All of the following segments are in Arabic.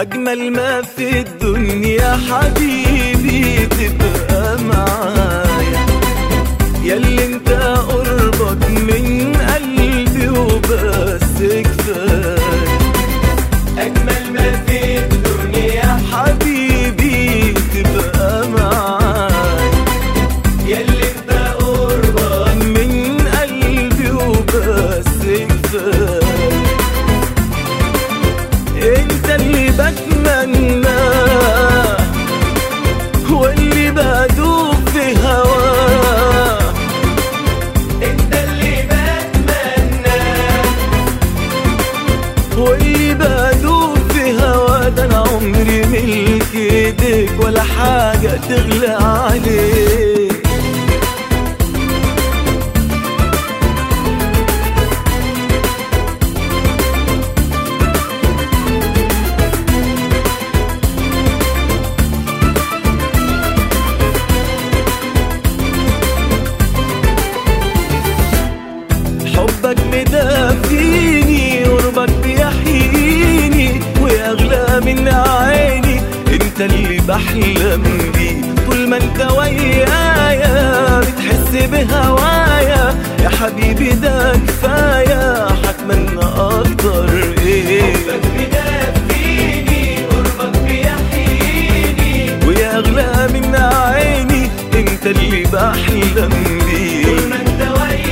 أجمل ما في الدنيا حبيبي تبقى معايا، ياللي انت قربك من قلبي وبس كفاية. أجمل ما في الدنيا حبيبي تبقى معايا، ياللي انت قربك من قلبي وبس كفاية. انت اللي بتمناه واللي بدوب في هواه، انت اللي بتمناه واللي بدوب في هواه. ده انا عمري ملك ايديك ولا حاجة تغلى عليك. حبك مدافيني قربك بيحييني ويغلى من عيني، انت اللي بحلم بيه طول ما انت ويايا. بتحس بهوايا يا حبيبي ده كفاية، هتمنى اكتر ايه. حبك مدافيني قربك بيحييني ويغلى من عيني، انت اللي بحلم بيه طول ما انت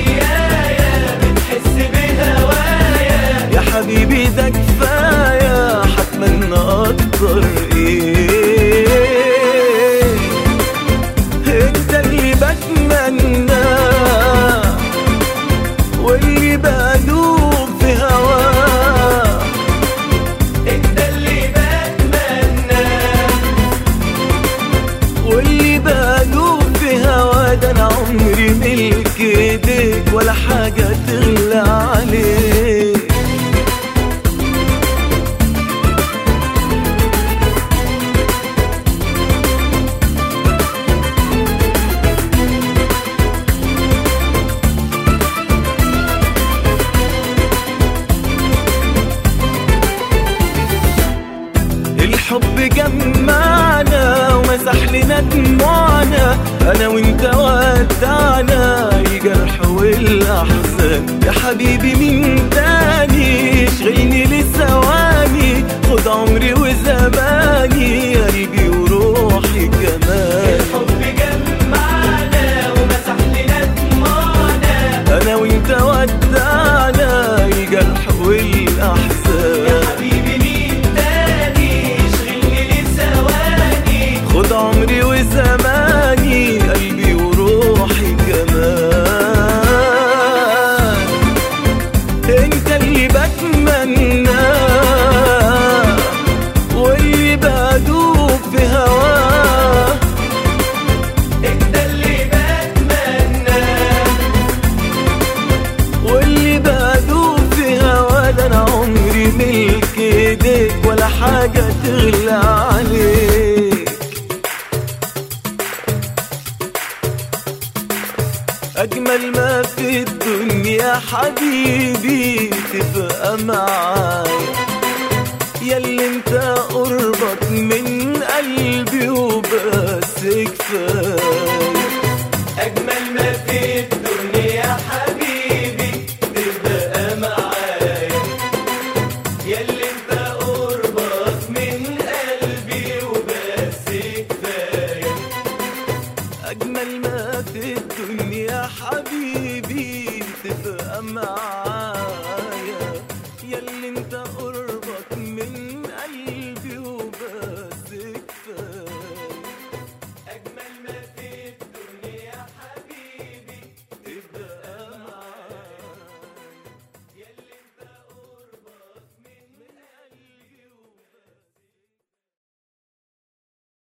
يا حبيبي ده كفاية، هتمنى أكتر إيه. أنت اللي بتمناه واللي بدوب في هواه، أنت اللي بتمناه واللي بدوب في هواه. ده أنا عمري ملك إيديك ولا حاجة تغلى عليك. الحب جمعنا ومسح لنا دموعنا، انا وانت ودعنا الجرح والاحزان. يا حبيبي مين تاني يشغلني لثواني، خد عمري وزماني قلبي وروحي كمان. الحب جمعنا ومسح لنا دموعنا، انا وانت ودعنا الجرح والاحزان. يا حبيبي مين تاني يشغلني لثواني، خد عمري وزماني قلبي وروحي كمان. انت اللي بتمناه واللي بدوب في هواه، انت اللي بتمناه واللي بدوب في هواه. ده انا عمري ملك ايديك ولا حاجة تغلى عليك. أجمل ما في الدنيا حبيبي تبقى معايا، ياللي انت قربك من قلبي وبس كفاية. أجمل ما في الدنيا حبيبي تبقى معايا، ياللي انت قربك من قلبي وبس كفاية. أجمل ما في الدنيا حبيبي تبقى معايا، ياللي انت